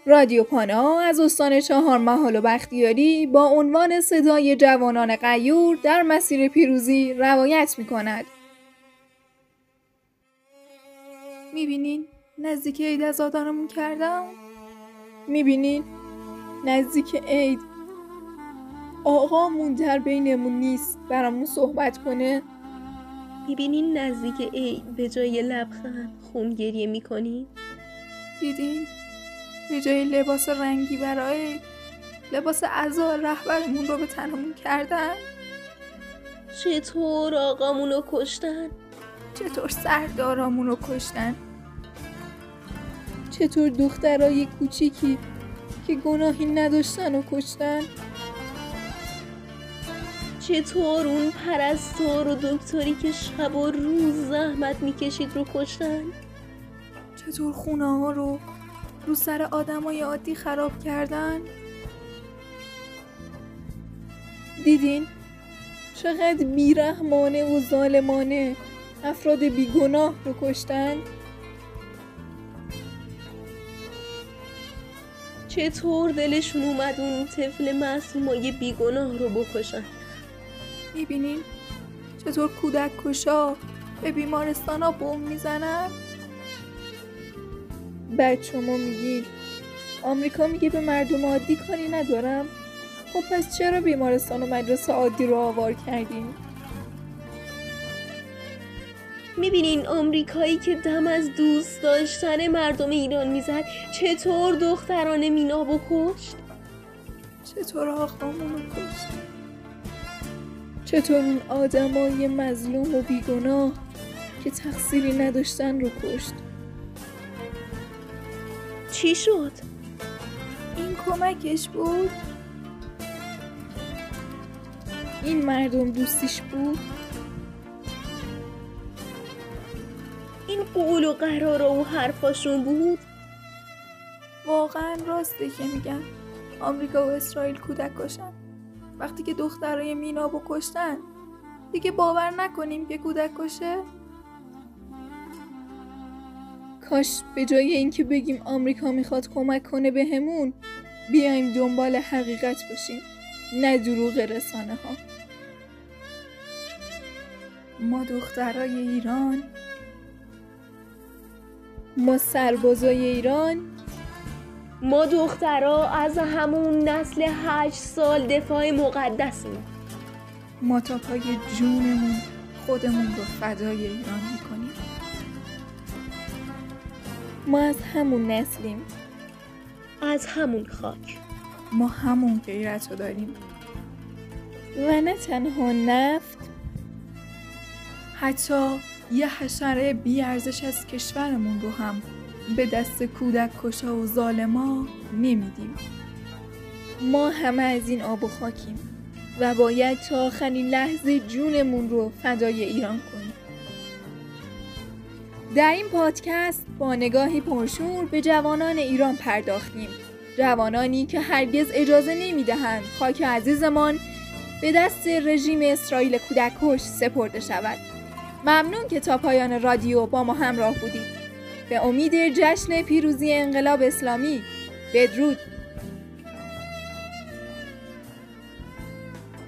رادیو پانا از استان چهارمحال و بختیاری با عنوان صدای جوانان غیور در مسیر پیروزی روایت می‌کند. می‌بینین نزدیک عید عزادارمون کردم؟ می‌بینین نزدیک عید آقامون در بینمون نیست برامون صحبت کنه؟ می‌بینین نزدیک عید به جای لبخند خون گریه می‌کنی؟ دیدین به جای لباس رنگی برای لباس عزا رهبرمون رو به تنمون کردن؟ چطور آقامونو کشتن؟ چطور سردارامون رو کشتن؟ چطور دخترای کوچیکی که گناهی نداشتن رو کشتن؟ چطور اون پرستار و دکتری که شب و روز زحمت میکشید رو کشتن؟ چطور خونه ها رو سر آدمای عادی خراب کردن؟ دیدین چقدر بیرحمانه و ظالمانه افراد بیگناه رو کشتن؟ چطور دلشون اومد اون طفل معصومای بیگناه رو بکشن؟ میبینین چطور کودک کشا به بیمارستان ها بمب میزنن؟ بعد شما میگین آمریکا میگه به مردم عادی کاری ندارم. خب پس چرا بیمارستان و مدرسه عادی رو آوار کردین؟ میبینین آمریکایی که دم از دوست داشتن مردم ایران میزد چطور دختران مینابو کشت؟ چطور آقامونو کشت؟ چطور اون آدمای مظلوم و بیگناه که تقصیری نداشتن رو کشت؟ چی شد؟ این کمکش بود؟ این مردم دوستیش بود؟ این قول و قرار و حرفاشون بود؟ واقعا راسته که میگن آمریکا و اسرائیل کودک کشن. وقتی که دخترای مینابو کشتن دیگه باور نکنیم که کودک کشه؟ کاش به جای اینکه بگیم آمریکا میخواد کمک کنه بهمون بیایم دنبال حقیقت باشیم، نه دروغ رسانه ها. ما دخترای ایران، ما سربازای ایران، ما دخترها از همون نسل 8 سال دفاع مقدسیم. ما تا پای جونمون خودمون رو فدای ایران میکنیم. ما از همون نسلیم، از همون خاک. ما همون غیرت رو داریم و نه تنها نفت، حتی یه حشره بیارزش از کشورمون رو هم به دست کودک کشا و ظالما نمیدیم. ما همه از این آب و خاکیم و باید تا آخرین لحظه جونمون رو فدای ایران کنیم. در این پادکست با نگاهی پرشور به جوانان ایران پرداختیم. جوانانی که هرگز اجازه نمیدهند خاک عزیزمان به دست رژیم اسرائیل کودککش سپرده شود. ممنون که تا پایان رادیو با ما همراه بودید. به امید جشن پیروزی انقلاب اسلامی. بدرود.